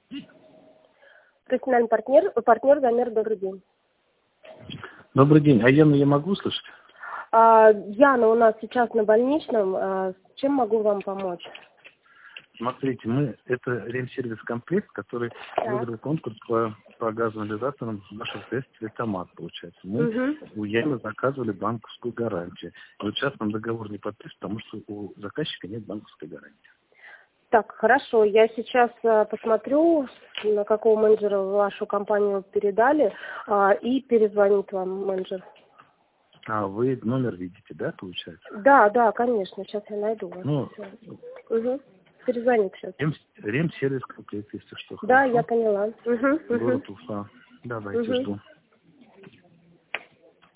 Профессиональный партнер Замер, добрый день. Добрый день. А Яну я могу слышать? Яна у нас сейчас на больничном. Чем могу вам помочь? Смотрите, это ремсервис комплект, который выиграл конкурс по газоанализаторам наших тестов «Томат», получается. Мы у Яны заказывали банковскую гарантию. И вот сейчас нам договор не подписан, потому что у заказчика нет банковской гарантии. Так, хорошо. Я сейчас посмотрю, на какого менеджера вашу компанию передали, и перезвонит вам менеджер. А вы номер видите, да, получается? Да, конечно. Сейчас я найду вас. Перезвонит сейчас. Ремсервис комплект, если что. Да, я поняла. Город Уфа. Давайте, жду.